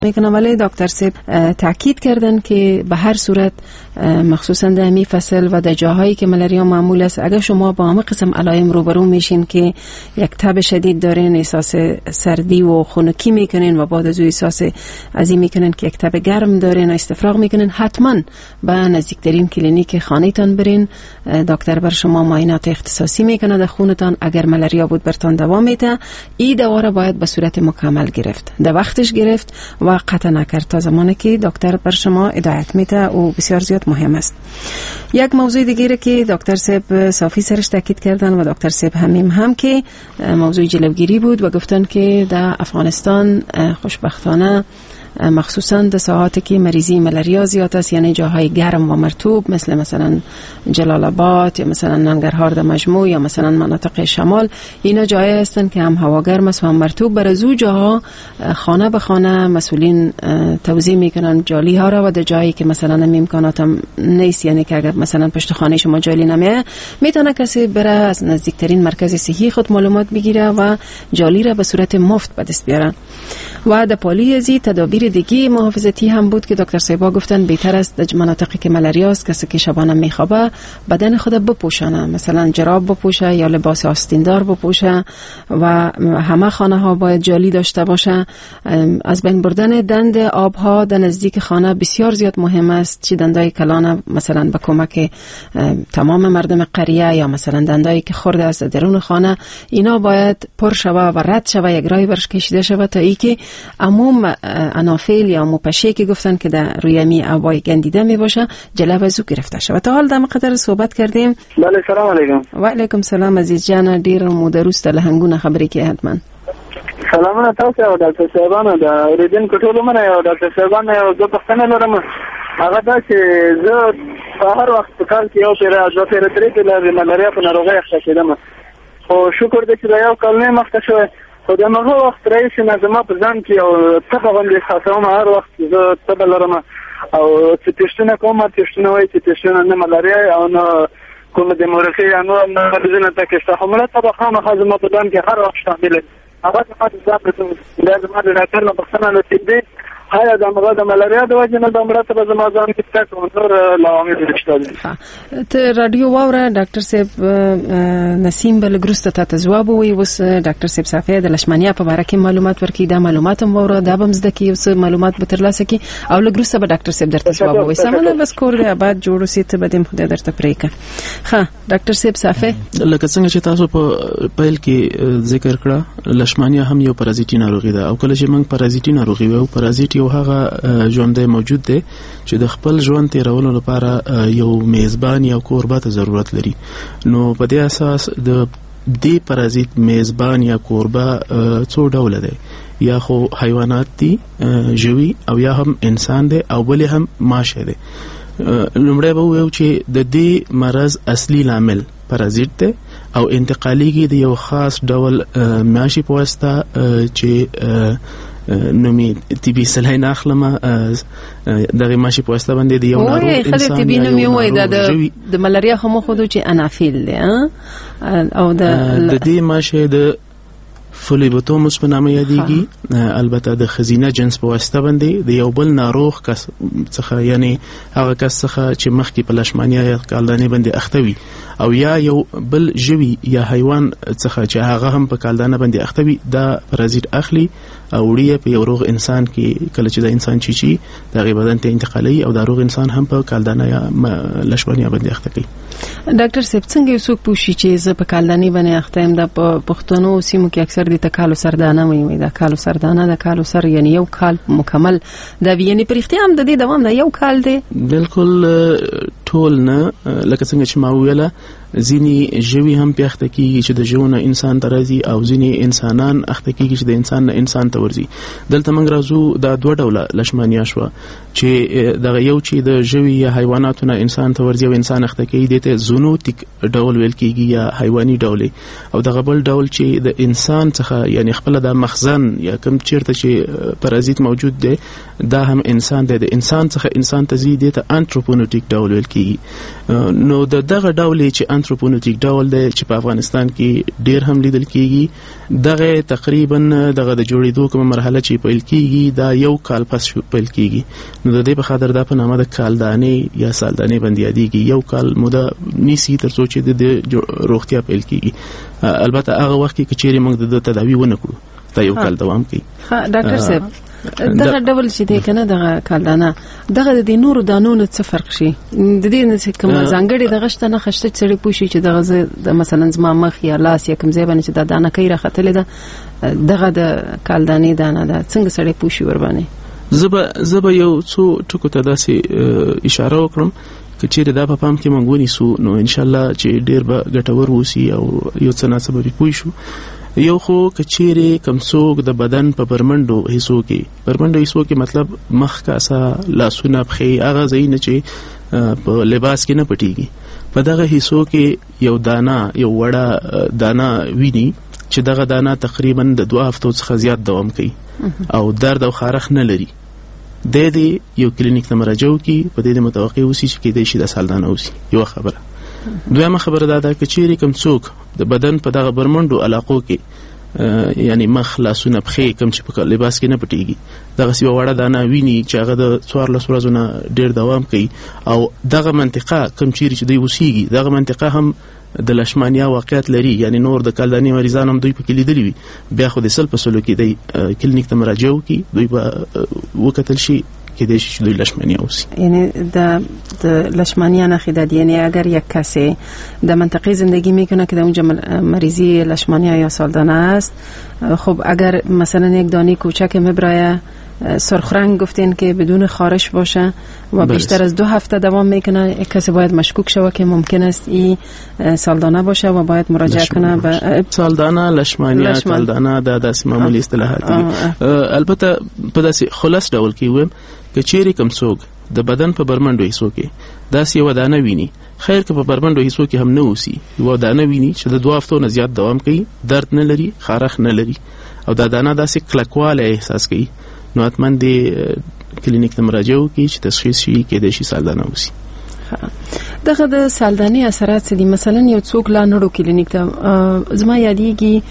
میکنم. ولی دکتر صاحب تاکید کردن که به هر صورت مخصوصا در همی فصل و در جاهایی که ملاریا معمول است، اگر شما با همه قسم علائم روبرو میشین که یک تب شدید دارین، احساس سردی و خنکی میکنین و بعد از او احساس ازی میکنین که یک تب گرم دارین و استفراغ میکنین، حتما به نزدیکترین کلینیک خانه‌تان برین. دکتر بر شما معاینات اختصاصی میکنه در خونتان. اگر ملاریا بود برتان دوا میده، این دوا را باید به صورت مکمل گرفت، در وقتش گرفت و قطع نکرد تا زمانی که دکتر بر شما هدایت میده و بسیار زیاد مهم است. یک موضوع دیگه که دکتر صاحب صافی سرش تاکید کردن و دکتر صاحب هم که موضوع جلوگیری بود و گفتن که در افغانستان خوشبختانه مخصوصا در ساعاتی که مریضی ملاریا زیاد است، یعنی جاهای گرم و مرطوب مثلا جلال آباد یا مثلا ننگرهار در مجموع یا مثلا مناطق شمال، اینا جایی هستند که هم هوا گرم است و هم مرطوب. برای از جاها خانه به خانه مسئولین توزیع میکنن جالی ها را و در جایی که مثلا امکانات هم نیست، یعنی که اگر مثلا پشت خانه شما جالی نمیه، میتونه کسی بره از نزدیکترین مرکز صحی خود معلومات بگیره و جالی را به صورت مفت به دست بیاره. و در پالی ازی تدابیر دیگه محافظتی هم بود که دکتر صاحبا گفتن بهتر است در مناطقی که ملاریا است کسی که شبانه میخوابه بدن خود بپوشانه، مثلا جراب بپوشه یا لباس آستیندار بپوشه و همه خانه ها باید جالی داشته باشه. از بین بردن دند آبها در نزدیک خانه بسیار زیاد مهم است، چه دندای کلانه مثلا به کمک تمام مردم قریه یا مثلا دندایی که خورده است درون خانه، اینا باید پر شوه و رد شوه، یک رای برش کشیده شوه تا ای که عموم انافیل یا موپشه که گفتن که در روی می آبای گندیده می باشه جلو از او گرفته شوه. تا حال در مقدر صحبت کردیم. بله سلام علیکم. و علیکم سلام عزیز جان، دیر مودروست لهنگونه خبری که حتما سلامونه تاسو او ډاکټر صاحبانو د اوریدن کټولو منه او ډاکټر صاحبانو یو د پښتنه لرم هغه دا چې زه په هر وخت په کال کې یو پیر ترې د ملاریا په ناروغۍ اخته کېدم، خو شکر دې چې دا یو کال نه مخته شوی، خو د هغه وخت رئیس نه زما په ځان کې یو تبه باندې احساسوم، هر وخت زه تبه لرم او چې تشتونه کوم تشتونه وایي چې تشتونه نه ملاریا او نه کوم د مورخي یا نو نه ځنه تکسته همله تبه خامخا زما په ځان کې هر وخت شامل هغه څه د زما د ډاکټر نه بخښنه نصیب دی. هایا د امراض ملاریا د وجه نه د امراض په زما ځان کې تک نور لوامل نشته دي. ته رادیو واوره ډاکټر صاحب نسیم بل ګروسته ته جواب وي، وس ډاکټر صاحب صافی د لشمانیا په اړه کې معلومات ورکړي، دا معلومات هم واوره، دا بم زده کې اوس معلومات به ترلاسه کی او لګروسته به ډاکټر صاحب درته جواب وي. سمونه بس کور دی آباد جوړو سي ته بدیم خدای درته پریکه. ها ډاکټر صاحب صافی لکه څنګه چې تاسو په پیل کې ذکر کړه، لشمانیا هم یو پرازیتي ناروغي ده او کله چې موږ پرازیتي ناروغي وو، پرازیت یو هغه ژوندې موجود دی چې د خپل ژوند تیرولو لپاره یو میزبان یا کوربه ته ضرورت لري. نو په دې اساس د دې پرازیت میزبان یا کوربه څو ډول دی، یا خو حیوانات دي ژوي او یا هم انسان دی او بل هم ماشه دی. لومړی به وایو چې د دې مرض اصلي لامل پرازیت دی او انتقالیږي د یو خاص ډول ماشي په واسطه چې نومي تیبی سلای ناخلمه دغه ماشي په واسطه باندې د یو ناروغ انسان تیبی نومي وای د ملاریا هم خودو چې انافیل دی او د دې ماشي د فولیبوتوموس په نامه یادېږي، البته د خزینه جنس په واسطه باندې د یو بل ناروغ کس څخه، یعنی هغه کس څخه چې مخکې په لشمانیا یا کالدانې باندې اخته وي او یا یو بل ژوي یا حیوان څخه چې هغه هم په کالدانه باندې اخته وي، دا پرازیت اخلي او وړي په یو روغ انسان کې. کله چې د انسان چیچی دغه بدن ته انتقالي او دا روغ انسان هم په کالدانه یا لشمانیا باندې اخته کوي. ډاکټر صاحب څنګه یو څوک پوښي چې زه په کالدانې باندې اخته یم؟ د پښتنو سیمو کې اکثر د کالو سردانه وي، د کالو سردانه د کالو سر یعنی یو کال مکمل دا یعنی پر اختیار هم د دې دوام د یو کال دی. بالکل ټول نه، لکه څنګه چې ما ویله ځینی ژوي هم په اخته کیږي چې د ژوند انسان ته راځي او ځینی انسانان اخته کیږي چې د انسان نه انسان ته ورځي. دلته موږ راځو دا دوه ډوله لشمانیا شو چې دغه یو چې د ژوي یا حیواناتو نه انسان ته ورځي او انسان اخته کیږي دته زونوتیک ډول ویل کیږي یا حیواني ډول، او دغه بل ډول چې د انسان څخه یعنی خپل د مخزن یا کوم چیرته چې پرازیت موجود دی دا هم انسان دی، د انسان څخه انسان ته زی دته انټروپونوټیک ډول ویل کیږي. کیږي. نو دغه ډول چې انثروپونیټیک ډول دی چې په افغانستان کې ډیر هم لیدل کیږي, دغه تقریبا دغه د جوړېدو کومه مرحله چې پیل کیږي دا یو کال پس پیل کیږي. نو د دې په خاطر دا په نامه د کالدانې یا سالدانې باندې یادېږي. یو کال موده نیسي تر څو چې د روغتیا پیل کیږي. البته هغه وخت کې چې موږ د تداوی ونه کړو دا یو کال دوام کوي. ډاکټر صاحب دغه ډول چې دی کنه دغه کالدانه دغه د نورو دانونو څه فرق شي د دې نه کوم ځانګړي دغه شته نه خشته چې پوښي چې دغه د مثلا زما مخ یا لاس یا کوم ځای باندې چې د دانه کوي راختلې ده دغه د کالدانې دانه ده څنګه سړی پوښي ور باندې. زبا یو څو ټکو ته داسې اشاره وکړم کچېره دا په پام کې مونږ ونیسو نو ان شاء الله چې ډیر به ګټور وسی او یو څه ناسبه به پوي شو. یو خو کچېره کمڅوک د بدن په برمنډو حصو کې مطلب مخ کاسا لاسونه پخې هغه ځای نه چې په لباس کې نه پټيږي په دغه حصو کې یو وړه دانا ویني چې دغه دانا تقریبا د 2 هفتو څخه زیات دوام کوي او درد او خارخ نه لري. د دې یو کلینیک ته مراجعه وکي په دې متوقع اوسي چې کې د شي د سالدانه اوسي. یو خبره. دویمه خبره دا ده چې کوم څوک د بدن په دغه برمنډو علاقو کې یعنی مخ لاسونه پخې کوم چې په لباس کې نه پټيږي دغه سی وړه دانه ویني چې هغه د 14 ورځې نه ډیر دوام کوي او دغه منطقه کوم چې دوی اوسيږي دغه منطقه هم د لشمانیا واقعیت لري یعنی نور د کالدانې مریضان هم دوی په کې لیدلی وي بیا خو د سل په سلو کې د کلینیک ته مراجعه وکي دوی به وکتل شي کې د شي دوی لشمانیا اوسي. یعنی د لشمانیا نه خداد یعنی اگر یک کسی در منطقه زندگی میکنه که در اونجا مریضی لشمانیا یا سالدانه است خب اگر مثلا یک دانه کوچک مبرایه سرخ رنگ گفتین که بدون خارش باشه و بیشتر از 2 هفته دوام میکنه کسی باید مشکوک شود که ممکن است این سالدانه باشه و باید مراجعه کنه به سالدانه لشمانیا کالدانه دا داسې معمولی اصطلاحات دي. البته په داسې خلاص ډول کې ویم که چیرې کوم څوک د بدن په برمنډو حصو کې داسې یو دانه ویني خیر که په برمنډو حصو کې هم نه اوسي یو دانه ویني چې د 2 هفتو نه زیات دوام کوي درد نه لري خارخ نه لري او دا دانه داسې کلکواله احساس کوي نو حتماً د کلینیک ته مراجعه وکړي چې تشخیص شي کې د شي سالدانه اوسي. دغه د سالدانې اثرات دي مثلا یو څوک لا نړو کلینیک ته زما یادېږي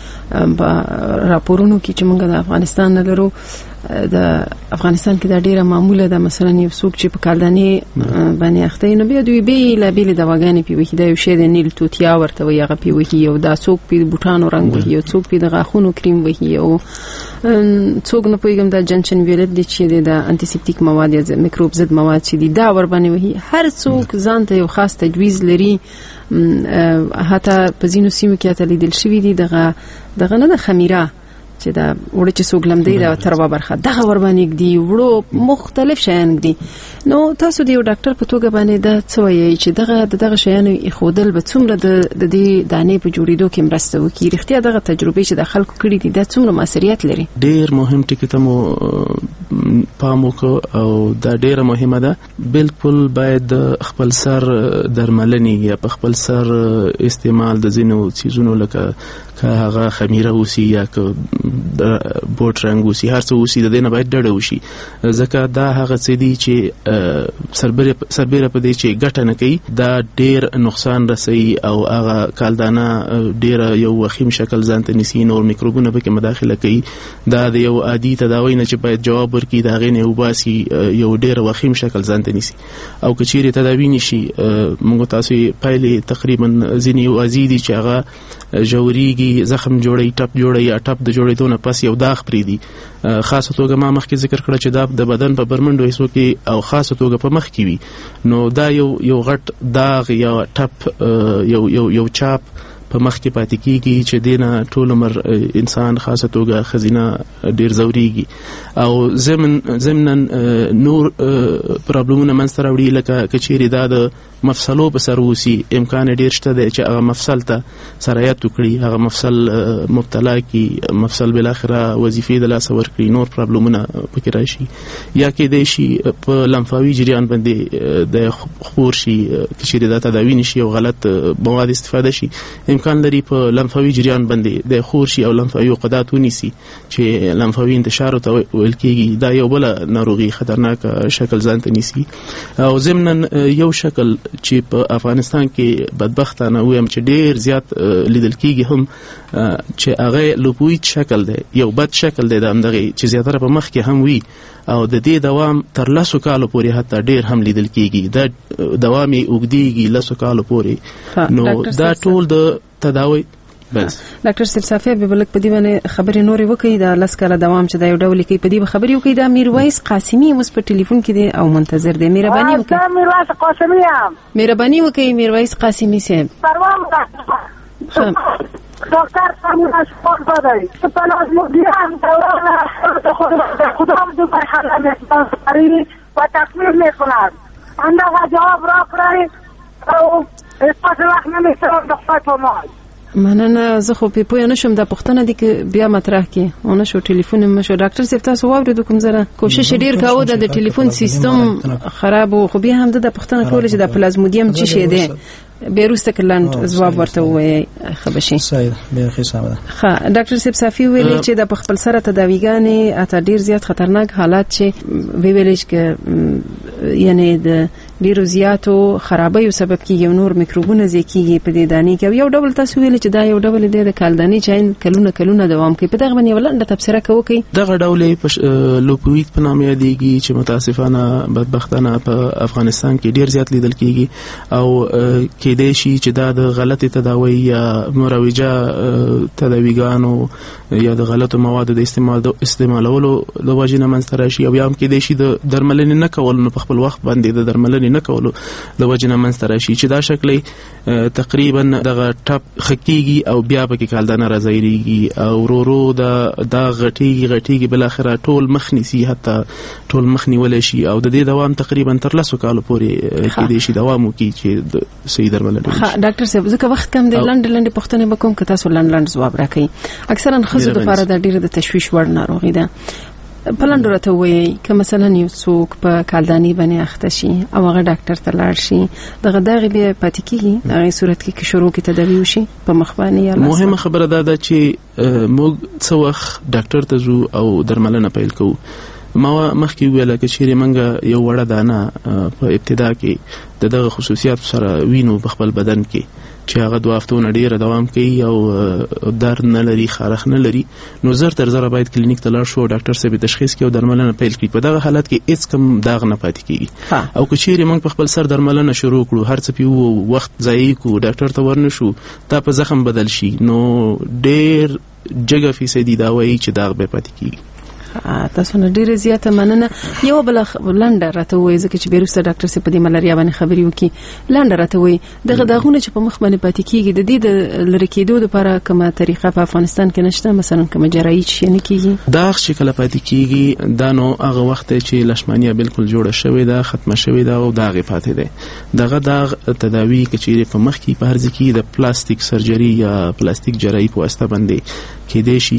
راپورونو کې چې موږ د افغانستان نه لرو د افغانستان کې د ډیره معموله ده مثلا یو څوک چې په کالدانې باندې اخته نو بیا دوی به بیل دواګانې پیوي دا یو شی د نیل توتیا ورته وي هغه پیوي او دا څوک په بوټانو رنگ وي او څوک په د غاښونو کریم وي او څوک نه پوهیږم د جنشن ویلټ دي چې د انټیسپټیک مواد یا میکروب ضد مواد چې دي دا ور باندې وي هر څوک ځان ته یو خاص تجویز لري حتی په ځینو سیمو کې ته لیدل شوی دي دغه نه د خمیره چې دا وړي چې سوګلم دی دا تر برخه دغه ور باندې دی وړو مختلف شیان دي. نو تاسو د یو ډاکټر په توګه باندې دا څه وایي چې دغه شیان خودل به څومره د دې دانې په جوړېدو کې مرسته وکړي رښتیا دغه تجربه چې د خلکو کړي دي دا څومره موثریت لري. ډیر مهم ټکی ته مو پام وکړو او دا ډیره مهمه ده بالکل باید خپل سر درملنې یا په خپل سر استعمال د زینو چیزونو لکه که هغه خمیره اوسي یا که بوټ رنګ اوسي هر څه اوسي د دې نه باید ډډه وشي ځکه دا هغه څه دي چې سربېره په دې چې ګټه نه کوي دا ډیر نقصان رسوي او هغه کالدانه ډیر یو وخیم شکل ځان ته نیسي نور میکروبونه پکې مداخله کوي دا د یو عادي تداوی نه چې باید جواب ورکړي دا غي نه وباسي یو ډیر وخیم شکل ځان ته نیسي او کچيري تداوی نشي موږ تاسو پایلې تقریبا ځینی وازي دي چې هغه جوړیږي زخم جوړي ټپ جوړي یا ټپ د جوړېدو نه پس یو داغ پریدي خاصه توګه ما مخکې ذکر کړ چې دا د بدن په برمنډو حصو کې او خاصه توګه په مخ کې وي نو دا یو غټ داغ یا ټپ یو چاپ په مخ کې پاتې کیږي چې دینه ټول عمر انسان خاصه توګه خزینه ډیر زوريږي او زمنن نور پرابلمونه منځ راوړي لکه کچيري دا د مفصلو په سر وسی امکان ډیر شته چې هغه مفصل ته سرایت وکړي هغه مفصل مبتلا کی مفصل بل اخره وظیفه د لاس ورکړي نور پرابلمونه پکې راشي یا کې د شي په لمفاوي جریان باندې د خور شي کچيري دا تداوی نشي او غلط مواد استفاده شي امکان لري په لمفاوي جریان باندې د خور شي او لمفاوي عقدات ونیسي چې لمفاوي انتشار ته ویل کېږي دا یو بل ناروغي خطرناک شکل ځان ته نیسي او ضمن یو شکل چې په افغانستان کې بدبختانه وایم چې ډیر زیات لیدل کیږي هم چې هغه لوپویت شکل دی، یو بد شکل دی د همدغه چې زیاتره په مخ کې هم وي او د دې دوام تر 10 کالو پورې حتی ډیر هم لیدل کیږي، دا دوام یې اوږدیږي 10 کالو پورې. نو دا ټول د تداوی بس. ډاکټر صفی به بلک په دې باندې خبرې نورې وکړي دا 10 کاله دوام چې دا یو ډول کې په دې خبرې وکړي. دا میرویس قاسمی اوس په ټلیفون کې دی او منتظر دی. مهرباني وکړئ. میرویس قاسمی یم. مهرباني وکړئ میرویس قاسمی صاحب. پروام دکتر سامینا شپور بدای سپال از مدیران دوران خودم دو مرحله می‌کنم و تکمیل می‌کنم. اندازه جواب را کړئ او اسپاس وخت نمی‌سرم دکتر پمای. مننه. زه خو په پوهه نشم دا پښتنه دي کې بیا مطرح کې اون شو ټلیفون مشو. ډاکټر صاحب تاسو واورید کوم زره کوشش ډیر کاوه د ټلیفون سیستم خراب او خو بیا هم د پښتنه کول چې د پلازمودیم چی شه دی بیروسته کلاند جواب ورته وای خبشي صحیح به حساب ده. ها ډاکټر صفی ویلي چې د خپل سره تداویګانې اته ډیر زیات خطرناک حالات چې ویل چې یعنی د ډیرو زیاتو خرابۍ سبب کیږي او نور میکروبونه زیاتیږي په دې دانی کې. یو ډول تاسو ویل چې دا یو ډول د کالدانی چاین کلونه دوام کوي. په دغه باندې ولنډه تبصره کوي. دغه ډول لوپویت په نامه یادېږي چې متاسفانه بدبختانه په افغانستان کې ډیر زیات لیدل کیږي او کېدای شي چې دا د غلطي تداوی یا مروجه تداویګانو یا د غلطو موادو د استعمالولو د وجې نه منځته راشي او یا هم کېدای شي د درملنې نه کول نو په خپل وخت باندې د درملنې نه کولو د وجې نه منځته راشي چې دا شکلې تقریبا دغه ټپ خکېږي او بیا پکې کالدانه راځيږي او ورو دا غټيږي بل اخره ټول مخ نيسي حتی ټول مخ نیول شي او د دې دوام تقریبا تر 10 کالو پورې کېدای شي دوام وکړي چې صحیح درملنه. ها ډاکټر صاحب ځکه وخت کم دی لنډ پښتنه بکوم که تاسو لنډ جواب راکړئ. اکثرا خزو د لپاره د ډیره د تشویش وړ ناروغي ده. پلان درته وایي که مثلا یو څوک په کالدانی باندې اخته شي او هغه ډاکټر ته لاړ شي دغه بیا پاتې کیږي هغه صورت کې شروع کې تداوی وشي په مخباني یا مهمه خبره ده چې موږ څو وخت ډاکټر ته ځو او درملنه پیل کوو. ما مخکې ویل چې چیرې منګه یو وړه دانه په ابتدا کې دغه خصوصیات سره وینو په خپل بدن کې چې هغه 2 هفتو ډیره دوام کوي او درد نه لري خارخ نه لري نو زر تر زر باید کلینیک ته لاړ شو ډاکټر صاحب تشخیص کوي او درملنه پیل کړي. په دغه حالت کې هیڅ کم داغ نه پاتې کیږي او که چیرې موږ په خپل سر درملنه شروع کړو هر څه پیو وخت ضایع کو ډاکټر ته ورنشو دا په زخم بدل شي نو ډیر جګه فیصدي دا وایي چې داغ به پاتې کیږي. تاسو نه ډیره زیاته مننه. یو بل لنډه راته وایي ځکه چې بیرسته ډاکټر صاحب په دې ملاریا باندې خبري وکي. لنډه راته وایي دغه داغونه چې په مخ باندې پاتې کیږي د دې د لری کېدو لپاره کومه طریقه په افغانستان کې نشته مثلا کومه جراحي چې نه کیږي؟ داغ چې کله پاتې کیږي دا نو هغه وخت چې لشمانیا بالکل جوړه شوې ده ختمه شوې ده او داغ پاتې ده. دغه داغ تداوی کچېره په مخ کې په هر ځکه د پلاستیک سرجری یا پلاستیک جراحي په واسطه باندې کېدای شي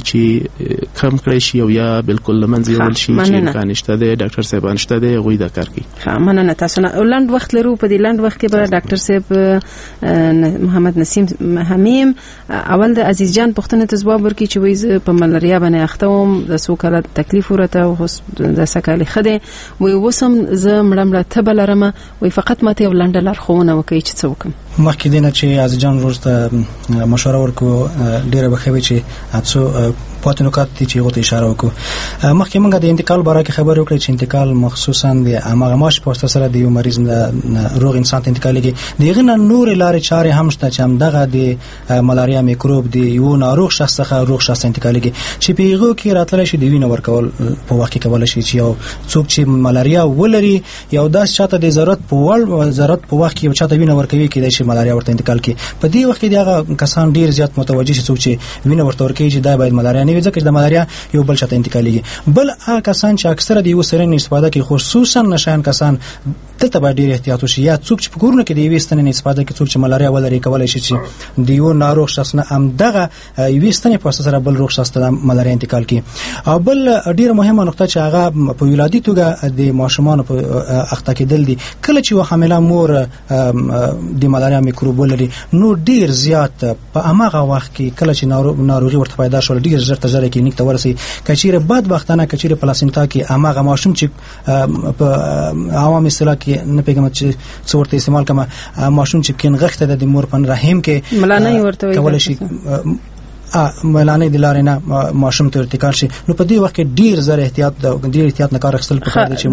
چې کم کړی شي او یا بالکل لمنځه وړل شي چې امکان نشته دی. ډاکټر صاحب نشته دی غوي دا کار کوي. ها مننه. تاسو نه لنډ وخت لرو په دې لنډ وخت کې به ډاکټر صاحب محمد نسیم حمیم اول د عزیز جان پښتنه ته جواب ورکړي چې وایي په ملاریا باندې اختوم د سوکاله تکلیف ورته او د سکالي خده وي وسم ز مړمړه تبلرمه وي فقط ماته ولنډ لار خوونه وکړي چې څوک مخکې دینه چې عزیز جان ورته مشوره ورکو ډیره بخوي چې تاسو پاتې نکات چې غوته اشاره وکړو. مخکې موږ د انتقال باره کې خبر وکړو چې انتقال مخصوصا د امغه ماش په واسطه سره د یو مریض روغ انسان ته انتقالېږي. دغه نور لارې چارې هم شته چې هم دغه د ملاریا میکروب د یو ناروغ شخص څخه روغ شخص انتقالېږي چې په هغه کې راتللی شي د وینې ورکول په وخت کې کولای شي چې یو څوک چې ملاریا ولري یو داس چاته د ضرورت په وخت کې یو چاته وینې ورکوي کېدای شي ملاریا ورته انتقال کړي. په دې وخت کې دغه کسان ډیر زیات متوجه شي څوک چې وینې ورته ورکوي چې دا باید ملاریا نه وي ځکه چې د ملاریا یو بل چاته انتقالېږي. بل هغه کسان چې اکثره د یو سرین استفاده کوي خصوصا نشان کسان دلته باید ډیر احتیاط وشي یا څوک چې په کورونه کې د یو ستنې استفاده کوي څوک چې ملاریا ولري کولای شي چې د یو ناروغ شخص نه هم دغه یو ستنې په اساس سره بل روغ شخص ته ملاریا انتقال کوي. او بل ډیره مهمه نقطه چې هغه په ولادي توګه د ماشومان په اخته کېدل دي کله چې حامله مور د ملاریا میکروب ولري نو ډیر زیات په هغه وخت کې کله چې ناروغي ورته پیدا شول ډیر زر تجربه کلینیک ته ورسي کچېره بد وختانه کچېره پلاسینتا کې هغه ماشوم چې په عوامي اصطلاح کې کې نه پیګم چې څورته استعمال کما ماشوم چې کین غخته د مور په رحم کې ملانه ورته کول شي ملانه د لارې نه ماشوم ته ارتکار شي. نو په دې وخت کې ډیر زر احتیاط نه کار اخیستل پکار دي چې